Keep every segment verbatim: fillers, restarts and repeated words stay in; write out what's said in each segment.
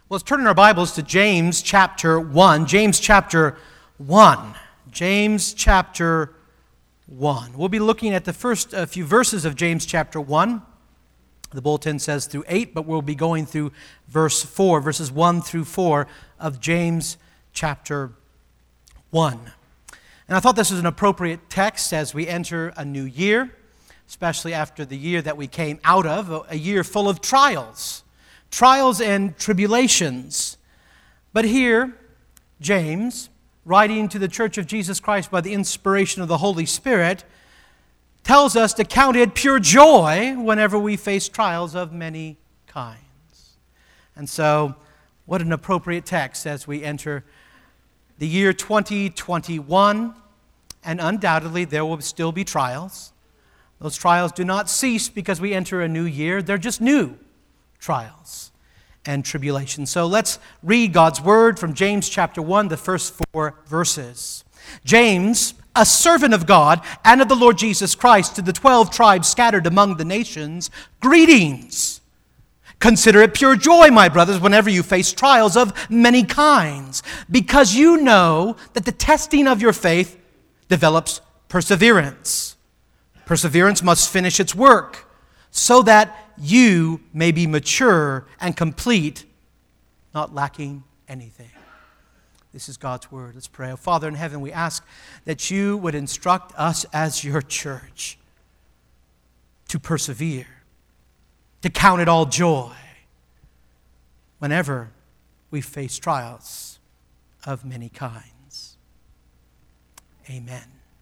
Well, let's turn in our Bibles to James chapter one. James chapter one. James chapter one. We'll be looking at the first uh, few verses of James chapter one. The bulletin says through eight, but we'll be going through verse four, verses one through four of James chapter one. And I thought this was an appropriate text as we enter a new year, especially after the year that we came out of, a year full of trials. Trials and tribulations. But here, James, writing to the Church of Jesus Christ by the inspiration of the Holy Spirit, tells us to count it pure joy whenever we face trials of many kinds. And so, what an appropriate text as we enter the year twenty twenty-one, and undoubtedly there will still be trials. Those trials do not cease because we enter a new year. They're just new trials and tribulations. So let's read God's word from James chapter one, the first four verses. James, a servant of God and of the Lord Jesus Christ, to the twelve tribes scattered among the nations, greetings. Consider it pure joy, my brothers, whenever you face trials of many kinds, because you know that the testing of your faith develops perseverance. Perseverance must finish its work, so that you may be mature and complete, not lacking anything. This is God's word. Let's pray. Oh, Father in heaven, we ask that you would instruct us as your church to persevere, to count it all joy whenever we face trials of many kinds. Amen.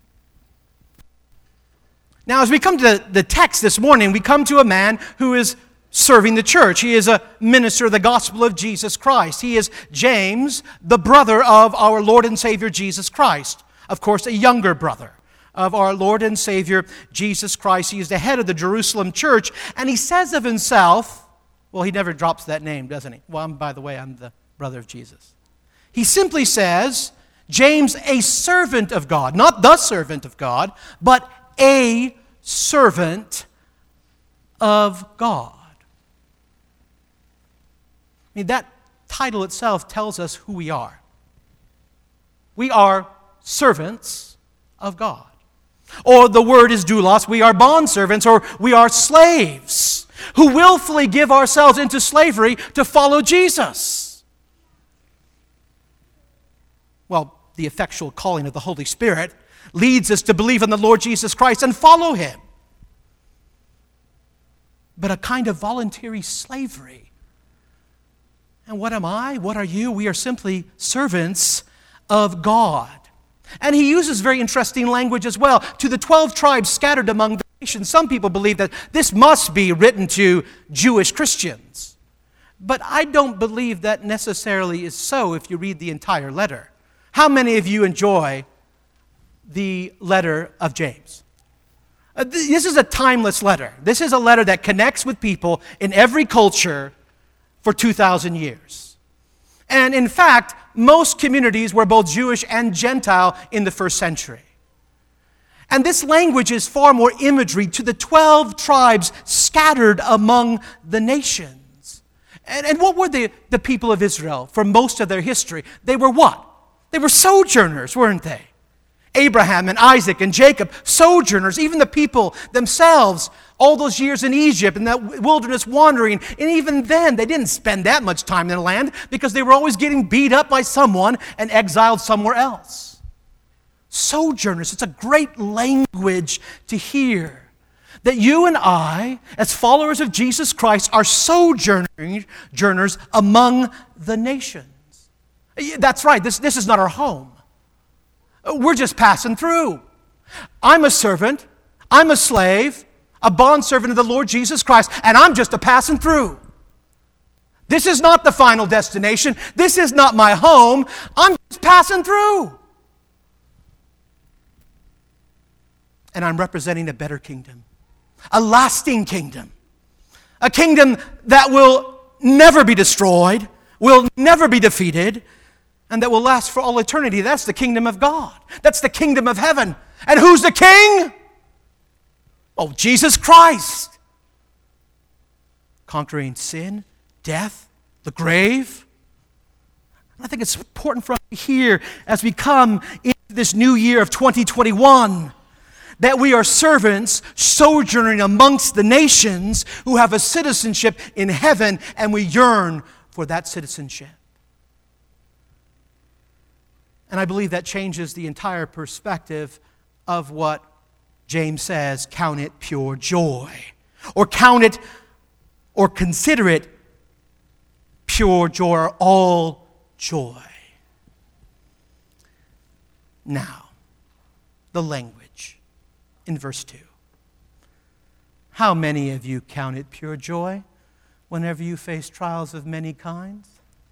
Now, as we come to the text this morning, we come to a man who is serving the church. He is a minister of the gospel of Jesus Christ. He is James, the brother of our Lord and Savior Jesus Christ. Of course, a younger brother of our Lord and Savior Jesus Christ. He is the head of the Jerusalem church, and he says of himself, well, he never drops that name, doesn't he? Well, I'm, by the way, I'm the brother of Jesus. He simply says, James, a servant of God, not the servant of God, but a servant of God. I mean, that title itself tells us who we are. We are servants of God. Or the word is doulos, we are bondservants, or we are slaves who willfully give ourselves into slavery to follow Jesus. Well, the effectual calling of the Holy Spirit leads us to believe in the Lord Jesus Christ and follow him. But a kind of voluntary slavery. And what am I? What are you? We are simply servants of God. And he uses very interesting language as well. To the twelve tribes scattered among the nations. Some people believe that this must be written to Jewish Christians. But I don't believe that necessarily is so if you read the entire letter. How many of you enjoy the letter of James? Uh, th- this is a timeless letter. This is a letter that connects with people in every culture for two thousand years. And in fact, most communities were both Jewish and Gentile in the first century. And this language is far more imagery to the twelve tribes scattered among the nations. And, and what were the, the people of Israel for most of their history? They were what? They were sojourners, weren't they? Abraham and Isaac and Jacob, sojourners, even the people themselves, all those years in Egypt and that wilderness wandering. And even then, they didn't spend that much time in the land because they were always getting beat up by someone and exiled somewhere else. Sojourners, it's a great language to hear. That you and I, as followers of Jesus Christ, are sojourners among the nations. That's right, this, this is not our home. We're just passing through. I'm a servant, I'm a slave, a bondservant of the Lord Jesus Christ, and I'm just a passing through. This is not the final destination. This is not my home. I'm just passing through. And I'm representing a better kingdom, a lasting kingdom, a kingdom that will never be destroyed, will never be defeated, and that will last for all eternity. That's the kingdom of God. That's the kingdom of heaven. And who's the king? Oh, Jesus Christ. Conquering sin, death, the grave, I think it's important for us to hear as we come into this new year of twenty twenty-one that we are servants sojourning amongst the nations who have a citizenship in heaven, and we yearn for that citizenship. And I believe that changes the entire perspective of what James says, count it pure joy. Or count it, or consider it pure joy, or all joy. Now, the language in verse two. How many of you count it pure joy whenever you face trials of many kinds?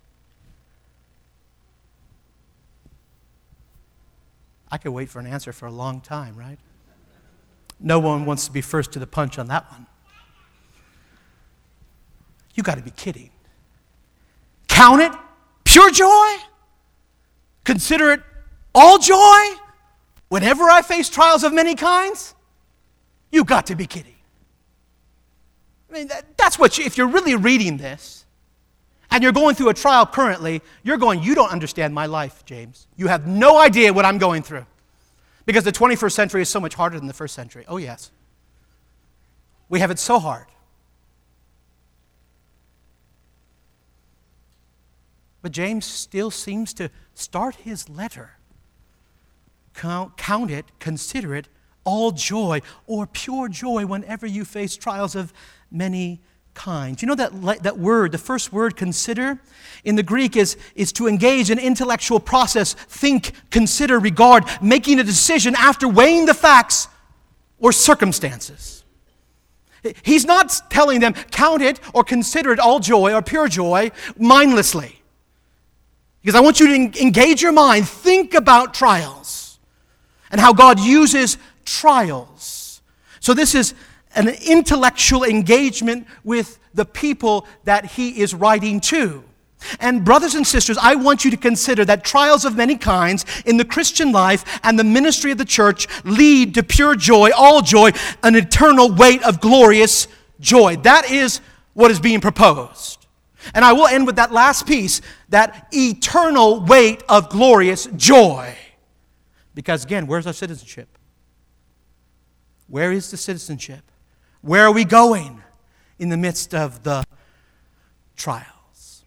I could wait for an answer for a long time, right? No one wants to be first to the punch on that one. You got to be kidding. Count it pure joy? Consider it all joy whenever I face trials of many kinds? You got to be kidding. I mean, that, that's what you, if you're really reading this and you're going through a trial currently, you're going, you don't understand my life, James. You have no idea what I'm going through. Because the twenty-first century is so much harder than the first century. Oh, yes. We have it so hard. But James still seems to start his letter. Count, count it, consider it all joy or pure joy whenever you face trials of many kinds. You know that, that word, the first word, consider, in the Greek is, is to engage in intellectual process, think, consider, regard, making a decision after weighing the facts or circumstances. He's not telling them, count it or consider it all joy or pure joy mindlessly. Because I want you to engage your mind, think about trials and how God uses trials. So this is an intellectual engagement with the people that he is writing to. And brothers and sisters, I want you to consider that trials of many kinds in the Christian life and the ministry of the church lead to pure joy, all joy, an eternal weight of glorious joy. That is what is being proposed. And I will end with that last piece, that eternal weight of glorious joy. Because again, where's our citizenship? Where is the citizenship? Where are we going in the midst of the trials?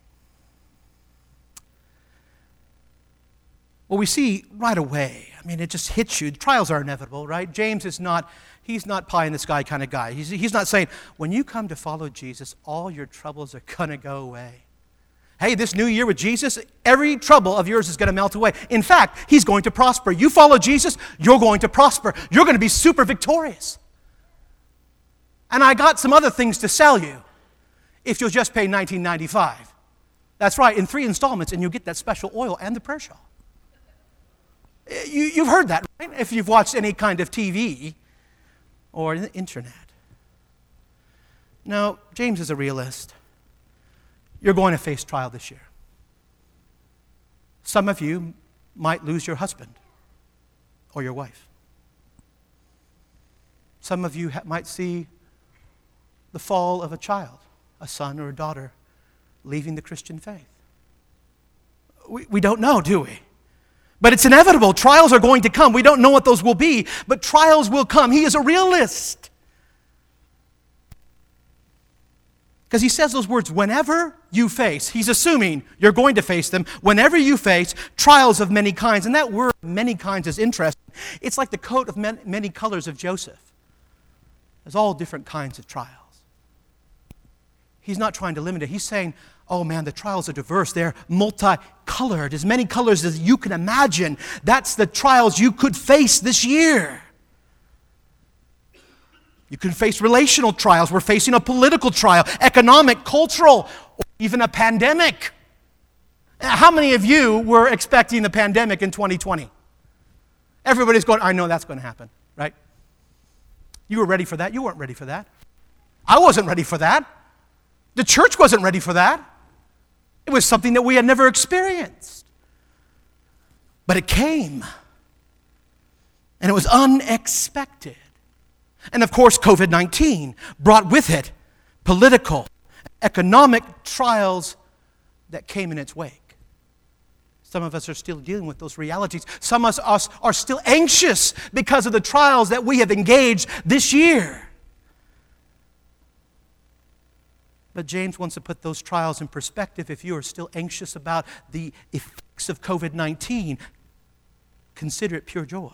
Well, we see right away, I mean, it just hits you. The trials are inevitable, right? James is not, he's not pie in the sky kind of guy. He's, he's not saying, when you come to follow Jesus, all your troubles are going to go away. Hey, this new year with Jesus, every trouble of yours is going to melt away. In fact, he's going to prosper. You follow Jesus, you're going to prosper. You're going to be super victorious. And I got some other things to sell you if you'll just pay nineteen ninety-five. That's right, in three installments, and you'll get that special oil and the prayer shawl. You, you've heard that, right? If you've watched any kind of T V or the internet. No, James is a realist. You're going to face trial this year. Some of you might lose your husband or your wife. Some of you ha- might see the fall of a child, a son or a daughter, leaving the Christian faith. We, we don't know, do we? But it's inevitable. Trials are going to come. We don't know what those will be, but trials will come. He is a realist. Because he says those words, whenever you face, he's assuming you're going to face them, whenever you face trials of many kinds. And that word, many kinds, is interesting. It's like the coat of many colors of Joseph. There's all different kinds of trials. He's not trying to limit it. He's saying, oh man, the trials are diverse. They're multicolored, as many colors as you can imagine. That's the trials you could face this year. You can face relational trials. We're facing a political trial, economic, cultural, or even a pandemic. How many of you were expecting the pandemic in twenty twenty? Everybody's going, I know that's going to happen, right? You were ready for that. You weren't ready for that. I wasn't ready for that. The church wasn't ready for that. It was something that we had never experienced. But it came. And it was unexpected. And of course, covid nineteen brought with it political, economic trials that came in its wake. Some of us are still dealing with those realities. Some of us are still anxious because of the trials that we have engaged this year. But James wants to put those trials in perspective. If you are still anxious about the effects of covid nineteen, consider it pure joy.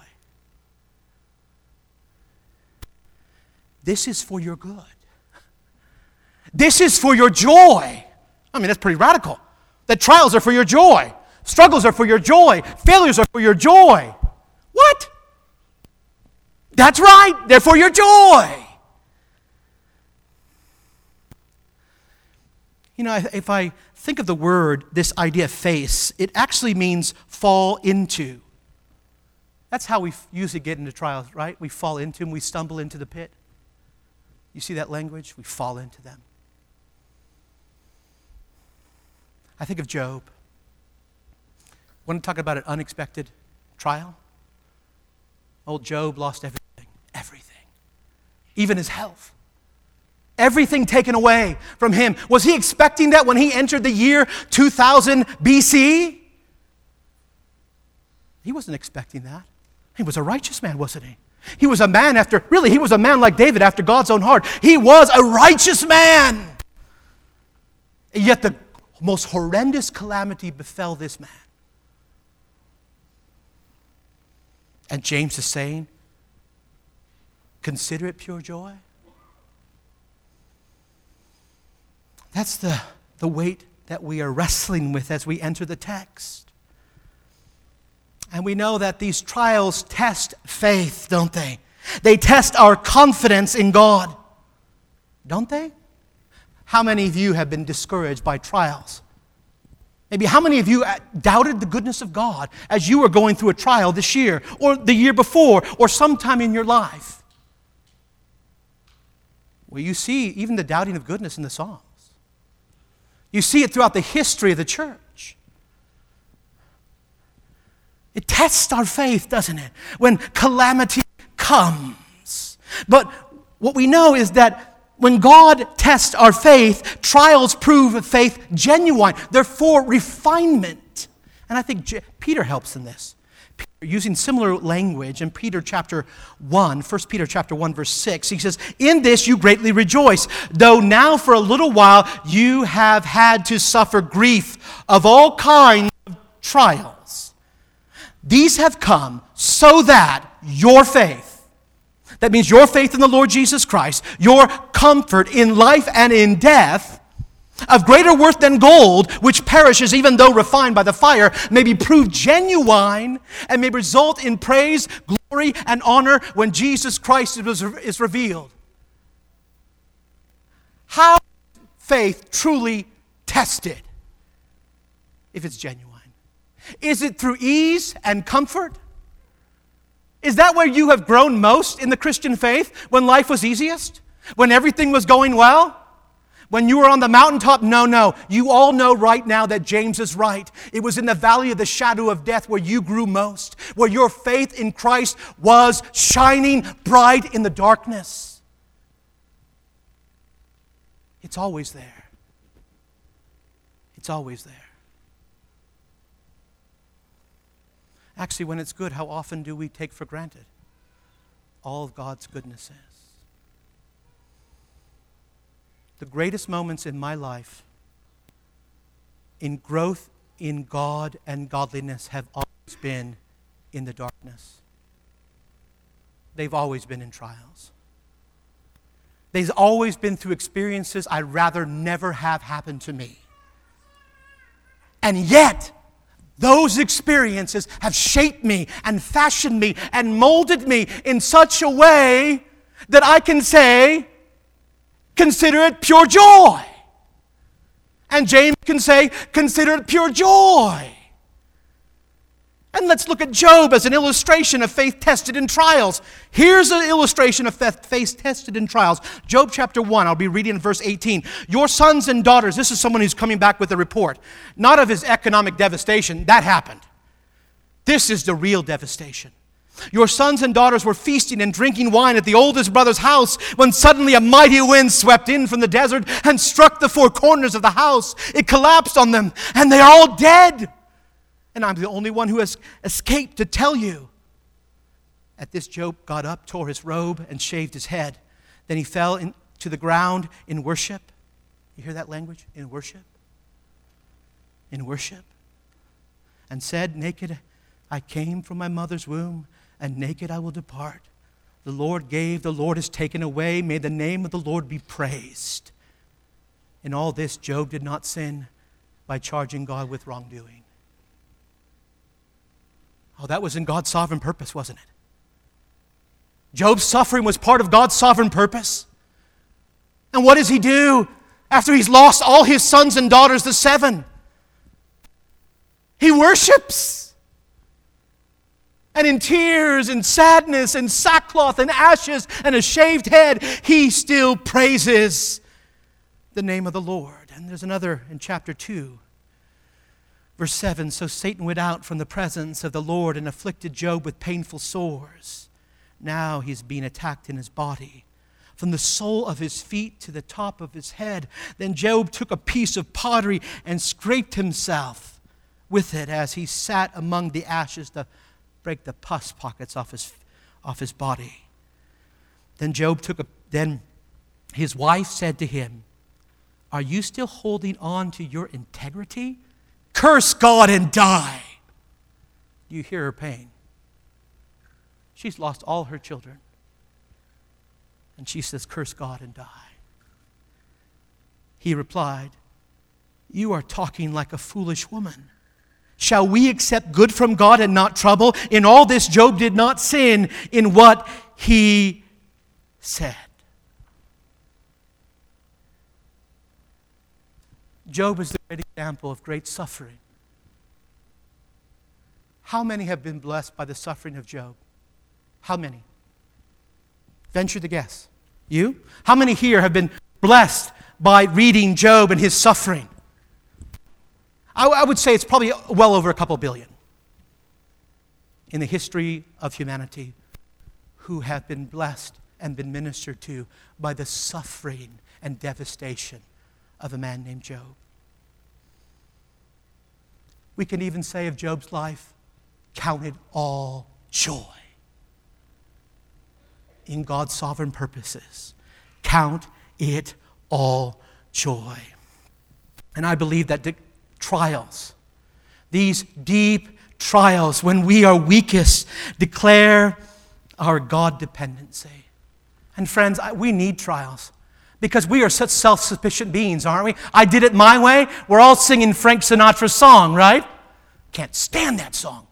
This is for your good. This is for your joy. I mean, that's pretty radical. That trials are for your joy. Struggles are for your joy. Failures are for your joy. What? That's right. They're for your joy. You know, if I think of the word, this idea face, it actually means fall into. That's how we usually get into trials, right? We fall into them. We stumble into the pit. You see that language? We fall into them. I think of Job. Want to talk about an unexpected trial? Old Job lost everything. Everything. Even his health. Everything taken away from him. Was he expecting that when he entered the year two thousand B C? He wasn't expecting that. He was a righteous man, wasn't he? He was a man after, really, he was a man like David after God's own heart. He was a righteous man. And yet the most horrendous calamity befell this man. And James is saying, consider it pure joy. That's the, the weight that we are wrestling with as we enter the text. And we know that these trials test faith, don't they? They test our confidence in God, don't they? How many of you have been discouraged by trials? Maybe how many of you doubted the goodness of God as you were going through a trial this year, or the year before, or sometime in your life? Well, you see even the doubting of goodness in the Psalms. You see it throughout the history of the church. It tests our faith, doesn't it? When calamity comes. But what we know is that when God tests our faith, trials prove faith genuine. They're for refinement. And I think J- Peter helps in this. Peter, using similar language in Peter chapter one, First Peter chapter one, verse six, he says, "In this you greatly rejoice, though now for a little while you have had to suffer grief of all kinds of trials. These have come so that your faith," that means your faith in the Lord Jesus Christ, your comfort in life and in death, of greater worth than gold, which perishes even though refined by the fire, may be proved genuine and may result in praise, glory, and honor when Jesus Christ is revealed. How is faith truly tested? If it's genuine. Is it through ease and comfort? Is that where you have grown most in the Christian faith? When life was easiest? When everything was going well? When you were on the mountaintop? No, no. You all know right now that James is right. It was in the valley of the shadow of death where you grew most, where your faith in Christ was shining bright in the darkness. It's always there. It's always there. Actually, when it's good, how often do we take for granted all of God's goodness is? The greatest moments in my life in growth in God and godliness have always been in the darkness. They've always been in trials. They've always been through experiences I'd rather never have happened to me. And yet, those experiences have shaped me and fashioned me and molded me in such a way that I can say, consider it pure joy. And James can say, consider it pure joy. And let's look at Job as an illustration of faith tested in trials. Here's an illustration of faith tested in trials. Job chapter one, I'll be reading in verse eighteen. Your sons and daughters, this is someone who's coming back with a report. Not of his economic devastation, that happened. This is the real devastation. Your sons and daughters were feasting and drinking wine at the oldest brother's house when suddenly a mighty wind swept in from the desert and struck the four corners of the house. It collapsed on them, and they are all dead. And I'm the only one who has escaped to tell you. At this, Job got up, tore his robe, and shaved his head. Then he fell in, to the ground in worship. You hear that language? In worship. In worship. And said, naked I came from my mother's womb, and naked I will depart. The Lord gave, the Lord has taken away. May the name of the Lord be praised. In all this, Job did not sin by charging God with wrongdoing. Oh, that was in God's sovereign purpose, wasn't it? Job's suffering was part of God's sovereign purpose. And what does he do after he's lost all his sons and daughters, the seven? He worships. And in tears and sadness and sackcloth and ashes and a shaved head, he still praises the name of the Lord. And there's another in chapter two. Verse seven, so Satan went out from the presence of the Lord and afflicted Job with painful sores. Now he's being attacked in his body, from the sole of his feet to the top of his head. Then Job took a piece of pottery and scraped himself with it as he sat among the ashes to break the pus pockets off his, off his body. Then Job took a, then his wife said to him, are you still holding on to your integrity? Curse God and die. Do you hear her pain? She's lost all her children. And she says, curse God and die. He replied, you are talking like a foolish woman. Shall we accept good from God and not trouble? In all this, Job did not sin in what he said. Job is the great example of great suffering. How many have been blessed by the suffering of Job? How many? Venture to guess. You? How many here have been blessed by reading Job and his suffering? I, I would say it's probably well over a couple billion in the history of humanity who have been blessed and been ministered to by the suffering and devastation of a man named Job. We can even say of Job's life, count it all joy in God's sovereign purposes. Count it all joy. And I believe that the trials, these deep trials, when we are weakest, declare our God dependency. And friends, I, we need trials because we are such self-sufficient beings, aren't we? I did it my way. We're all singing Frank Sinatra's song, right? Can't stand that song.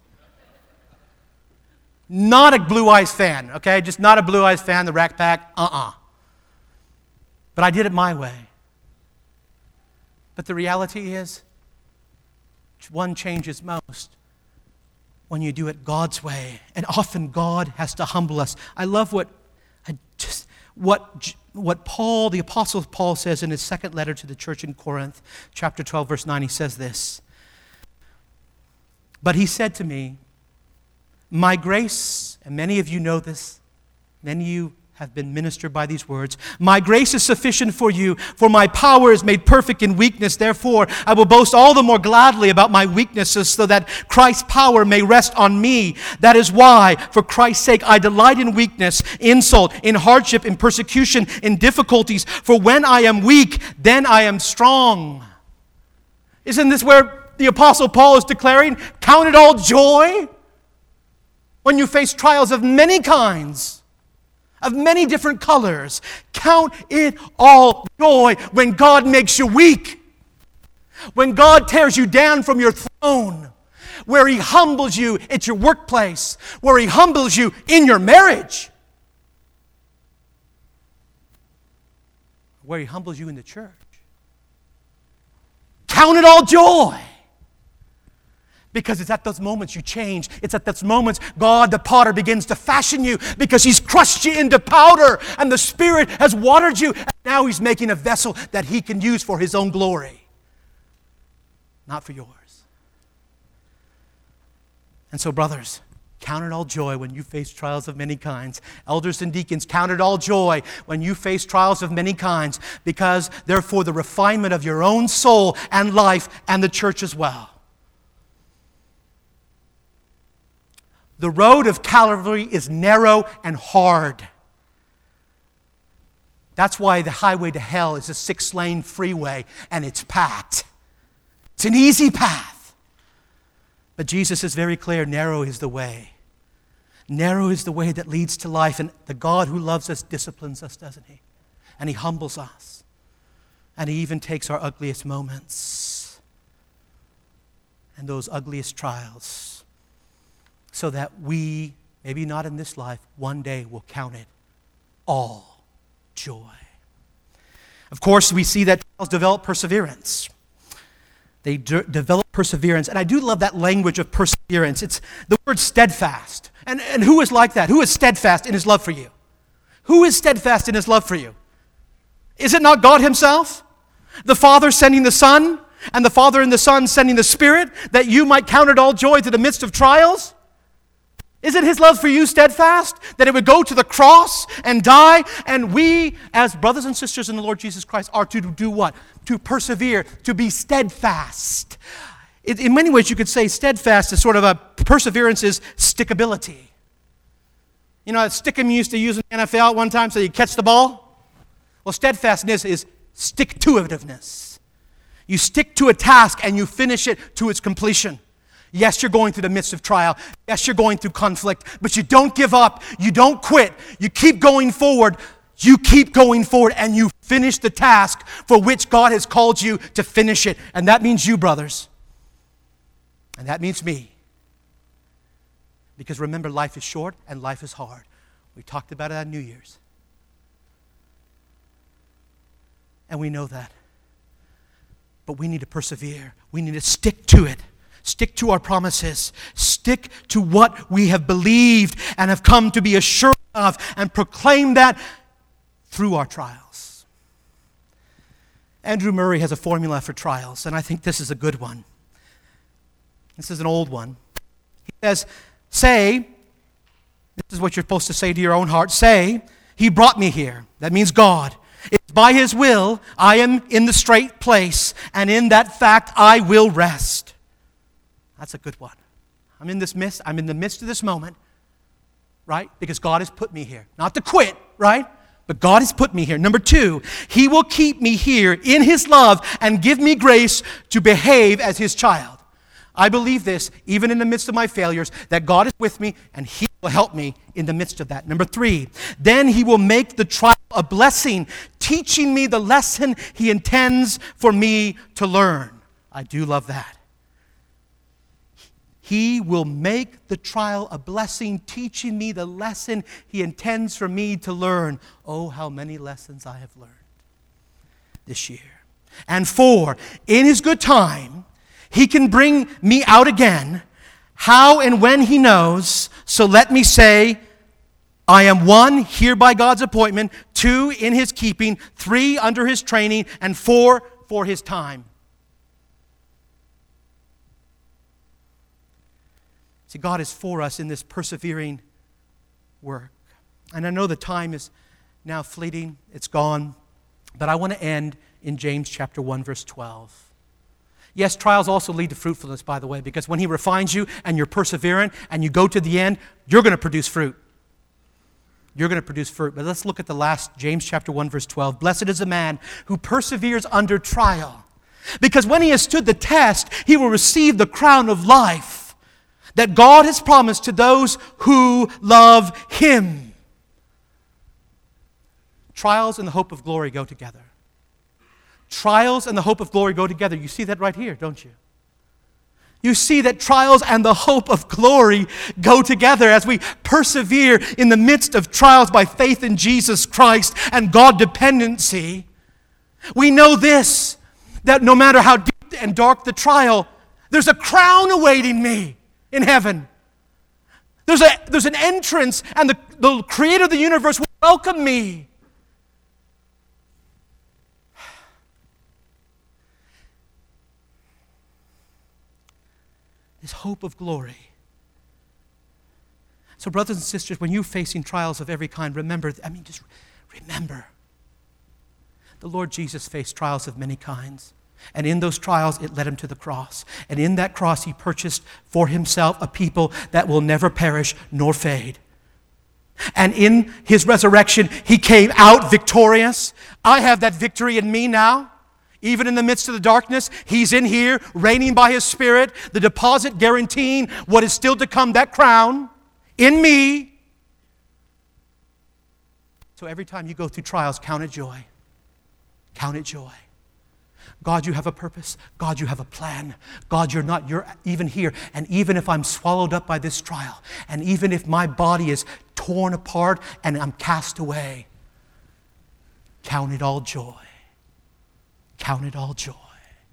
Not a Blue Eyes fan, okay? Just not a Blue Eyes fan, the Rack Pack, uh-uh. But I did it my way. But the reality is, one changes most when you do it God's way. And often God has to humble us. I love what I just what what Paul, the Apostle Paul, says in his second letter to the church in Corinth, chapter twelve, verse nine. He says this. But he said to me, my grace, and many of you know this, many of you have been ministered by these words, my grace is sufficient for you, for my power is made perfect in weakness. Therefore, I will boast all the more gladly about my weaknesses so that Christ's power may rest on me. That is why, for Christ's sake, I delight in weakness, insult, in hardship, in persecution, in difficulties. For when I am weak, then I am strong. Isn't this where the Apostle Paul is declaring, count it all joy when you face trials of many kinds, of many different colors? Count it all joy when God makes you weak, when God tears you down from your throne, where He humbles you at your workplace, where He humbles you in your marriage, where He humbles you in the church. Count it all joy. Because it's at those moments you change. It's at those moments God, the potter, begins to fashion you because He's crushed you into powder and the Spirit has watered you. And now He's making a vessel that He can use for His own glory, not for yours. And so, brothers, count it all joy when you face trials of many kinds. Elders and deacons, count it all joy when you face trials of many kinds, because they're for the refinement of your own soul and life and the church as well. The road of Calvary is narrow and hard. That's why the highway to hell is a six-lane freeway, and it's packed. It's an easy path. But Jesus is very clear, narrow is the way. Narrow is the way that leads to life, and the God who loves us disciplines us, doesn't He? And He humbles us. And He even takes our ugliest moments and those ugliest trials so that we, maybe not in this life, one day will count it all joy. Of course, we see that trials develop perseverance. They de- develop perseverance. And I do love that language of perseverance. It's the word steadfast. And, and who is like that? Who is steadfast in His love for you? Who is steadfast in His love for you? Is it not God Himself? The Father sending the Son, and the Father and the Son sending the Spirit, that you might count it all joy to the midst of trials? Isn't His love for you steadfast? That it would go to the cross and die, and we, as brothers and sisters in the Lord Jesus Christ, are to do what? To persevere, to be steadfast. It, in many ways, you could say steadfast is sort of a, perseverance is stickability. You know, that stickum you used to use in the N F L at one time so you catch the ball? Well, steadfastness is stick-to-itiveness. You stick to a task and you finish it to its completion. Yes, you're going through the midst of trial. Yes, you're going through conflict. But you don't give up. You don't quit. You keep going forward. You keep going forward and you finish the task for which God has called you to finish it. And that means you, brothers. And that means me. Because remember, life is short and life is hard. We talked about it on New Year's. And we know that. But we need to persevere. We need to stick to it. Stick to our promises. Stick to what we have believed and have come to be assured of, and proclaim that through our trials. Andrew Murray has a formula for trials, and I think this is a good one. This is an old one. He says, say, this is what you're supposed to say to your own heart, say, He brought me here. That means God. It's by His will I am in the straight place, and in that fact I will rest. That's a good one. I'm in this midst, I'm in the midst of this moment, right? Because God has put me here. Not to quit, right? But God has put me here. Number two, He will keep me here in His love and give me grace to behave as His child. I believe this, even in the midst of my failures, that God is with me and He will help me in the midst of that. Number three, then He will make the trial a blessing, teaching me the lesson He intends for me to learn. I do love that. He will make the trial a blessing, teaching me the lesson He intends for me to learn. Oh, how many lessons I have learned this year. And four, in His good time, He can bring me out again, how and when He knows. So let me say, I am one, here by God's appointment, two, in His keeping, three, under His training, and four, for His time. See, God is for us in this persevering work. And I know the time is now fleeting, it's gone, but I want to end in James chapter one, verse twelve. Yes, trials also lead to fruitfulness, by the way, because when He refines you and you're persevering and you go to the end, you're going to produce fruit. You're going to produce fruit. But let's look at the last, James chapter one, verse twelve. Blessed is the man who perseveres under trial, because when he has stood the test, he will receive the crown of life that God has promised to those who love Him. Trials and the hope of glory go together. Trials and the hope of glory go together. You see that right here, don't you? You see that trials and the hope of glory go together as we persevere in the midst of trials by faith in Jesus Christ and God dependency. We know this, that no matter how deep and dark the trial, there's a crown awaiting me in heaven. There's, a, there's an entrance, and the, the Creator of the universe will welcome me. This hope of glory. So brothers and sisters, when you're facing trials of every kind, remember, I mean, just remember, the Lord Jesus faced trials of many kinds. And in those trials, it led him to the cross. And in that cross, he purchased for himself a people that will never perish nor fade. And in his resurrection, he came out victorious. I have that victory in me now. Even in the midst of the darkness, he's in here, reigning by his Spirit, the deposit guaranteeing what is still to come, that crown, in me. So every time you go through trials, count it joy. Count it joy. God, you have a purpose. God, you have a plan. God, you're not, you're even here. And even if I'm swallowed up by this trial, and even if my body is torn apart and I'm cast away, count it all joy. Count it all joy.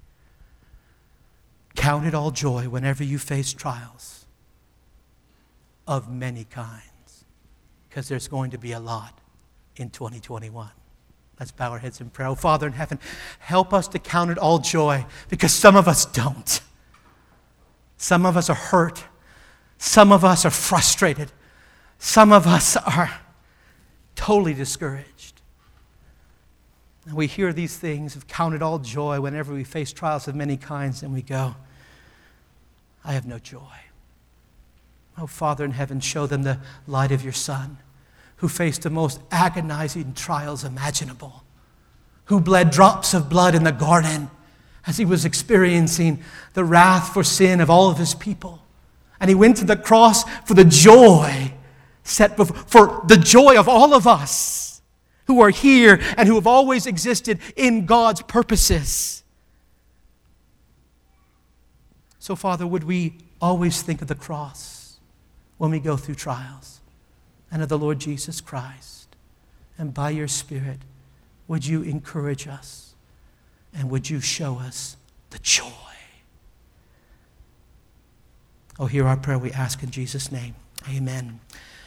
Count it all joy whenever you face trials of many kinds, because there's going to be a lot in twenty twenty-one. Let's bow our heads in prayer. Oh, Father in heaven, help us to count it all joy, because some of us don't. Some of us are hurt. Some of us are frustrated. Some of us are totally discouraged. And we hear these things of count it all joy whenever we face trials of many kinds, and we go, I have no joy. Oh, Father in heaven, show them the light of your Son, who faced the most agonizing trials imaginable, who bled drops of blood in the garden as he was experiencing the wrath for sin of all of his people. And he went to the cross for the joy set before, for the joy of all of us who are here and who have always existed in God's purposes. So, Father, would we always think of the cross when we go through trials, and of the Lord Jesus Christ. And by your Spirit, would you encourage us, and would you show us the joy? Oh, hear our prayer, we ask in Jesus' name. Amen.